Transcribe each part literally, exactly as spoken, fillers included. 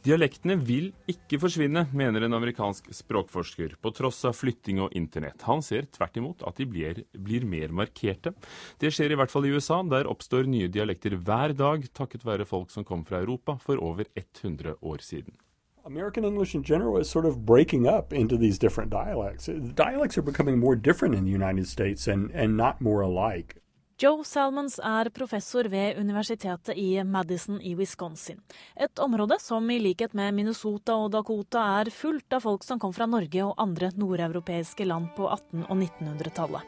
Dialektene vil ikke forsvinne, mener en amerikansk språkforsker, på tross av flytting og internett. Han ser tvert imot at de blir, blir mer markerte. Det skjer i hvert fall i U S A, der oppstår nye dialekter hver dag, takket være folk som kom fra Europa for over hundre år siden. American English in general is sort of breaking up into these different dialects. Dialects are becoming more different in the United States and, and not more alike. Joe Salmons er professor ved universitetet i Madison i Wisconsin. Et område som i likhet med Minnesota og Dakota er fullt av folk som kom fra Norge og andre nordeuropeiske land på atten- og nittenhundretallet.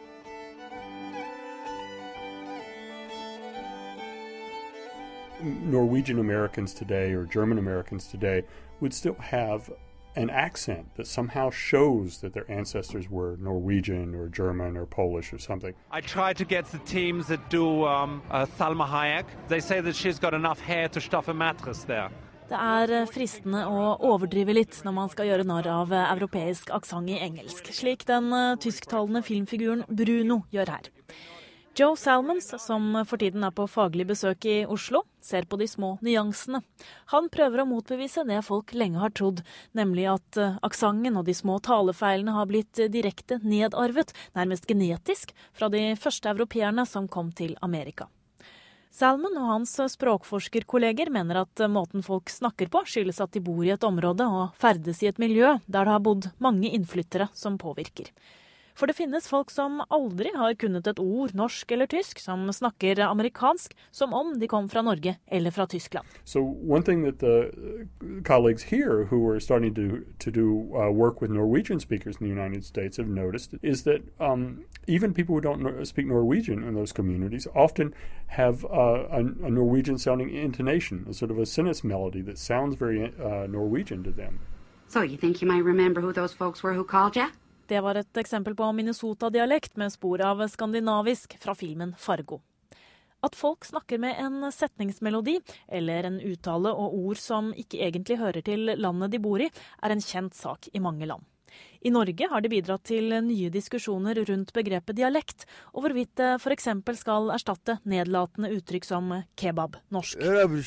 Norwegian Americans today or German Americans today would still have an accent that somehow shows that their ancestors were Norwegian or German or Polish or something. I try to get the teams that do um, uh, Salma Hayek. They say that she's got enough hair to stuff a mattress there. Det er fristende å overdrive litt når man skal gjøre narr av europeisk aksent i engelsk, slik den tysktalende filmfiguren Bruno gjør her. Joe Salmons, som for tiden er på faglig besøk i Oslo, ser på de små nyansene. Han prøver å motbevise det folk lenge har trodd, nemlig at aksenten og de små talefeilene har blitt direkte nedarvet, nærmest genetisk, fra de første europeerne som kom til Amerika. Salmon og hans språkforskerkolleger mener at måten folk snakker på skyldes at de bor i et område og ferdes i et miljø der det har bodd mange innflyttere som påvirker. For det finnes folk som aldri har kunnet et ord, norsk eller tysk, som snakker amerikansk, som om de kom fra Norge eller fra Tyskland. So one thing that the colleagues here who are starting to, to do uh, work with Norwegian speakers in the United States have noticed is that um, even people who don't no- speak Norwegian in those communities often have uh, a, a Norwegian-sounding intonation, a sort of a sentence melody that sounds very uh, Norwegian to them. So you think you might remember who those folks were who called you? Det var et eksempel på Minnesota-dialekt med spor av skandinavisk fra filmen Fargo. At folk snakker med en setningsmelodi, eller en uttale og ord som ikke egentlig hører til landet de bor i, er en kjent sak i mange land. I Norge har det bidratt til nye diskusjoner rundt begrepet dialekt, og hvorvidt det for eksempel skal erstatte nedlatende uttrykk som kebab norsk.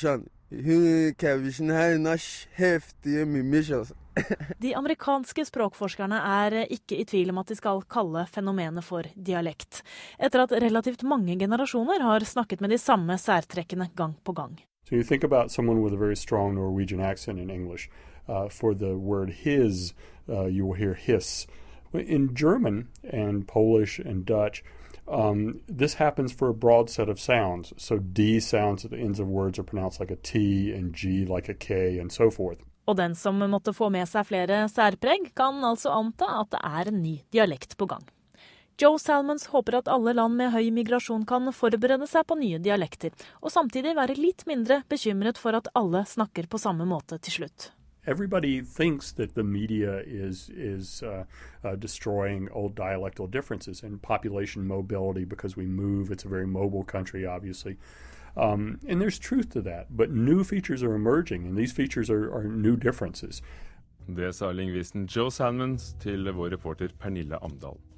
De amerikanske språkforskerne er ikke i tvil om at de skal kalle fenomenet for dialekt, etter at relativt mange generasjoner har snakket med de samme særtrekkene gang på gang. So you think about someone with a very strong Norwegian accent in English. Uh, for the word his, uh, you will hear hiss. In German and Polish and Dutch, um, this happens for a broad set of sounds. So D sounds at the ends of words are pronounced like a T and G like a K and so forth. Og den som måtte få med seg flere særpreg, kan altså anta at det er en ny dialekt på gang. Joe Salmons håper at alle land med høy migrasjon kan forberede seg på nye dialekter, og samtidig være litt mindre bekymret for at alle snakker på samme måte til slutt. Everybody thinks that the media is is uh, uh, destroying old dialectal differences and population mobility because we move. It's a very mobile country, obviously. Um, and there's truth to that, but new features are emerging, and these features are, are new differences. Det sa lingvisten Joe Salmons til vår reporter Pernille Amdal.